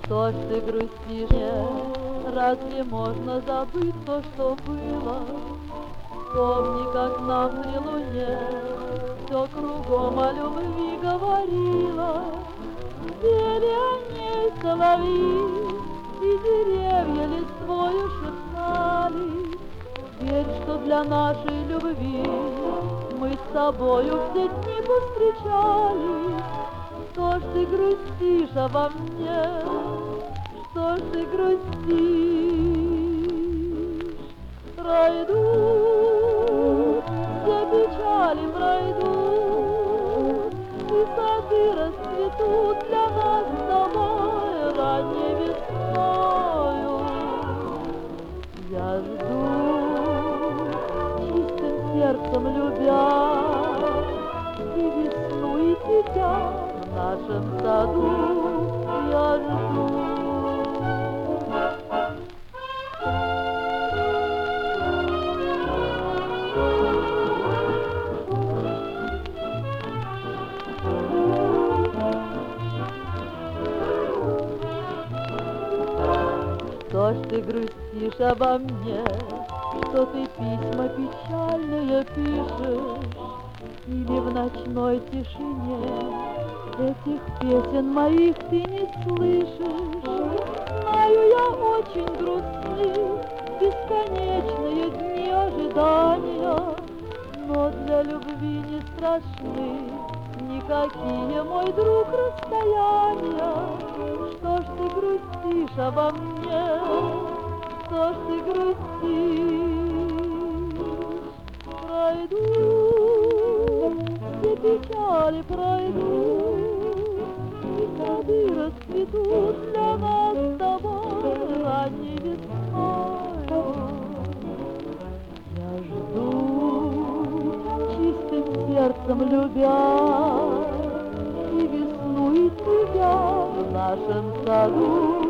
Что ж ты грустишь, разве можно забыть то, что было? Помни, как нам при луне все кругом о любви говорила. Пели о ней соловьи, и деревья листвою шептали. Верь, что для нашей любви мы с тобою все дни повстречали. Что ж ты грустишь обо мне? Что ж ты грустишь? Пройдут, все печали пройдут, и сады расцветут для нас с тобой ранней весною. Я жду, чистым сердцем любя, и весну, и тебя в нашем саду я жду. Что ж ты грустишь обо мне, что ты письма печальные пишешь, или в ночной тишине этих песен моих ты не слышишь? Знаю, я очень грустны, бесконечные дни ожидания, но для любви не страшны никакие, мой друг, расстояния. Что ж ты грустишь обо мне? Что ж ты грустишь? Пройдут, все печали пройдут, и сады расцветут для нас с тобой ранней весною. Я жду, чистым сердцем любя, и весну, и тебя в нашем саду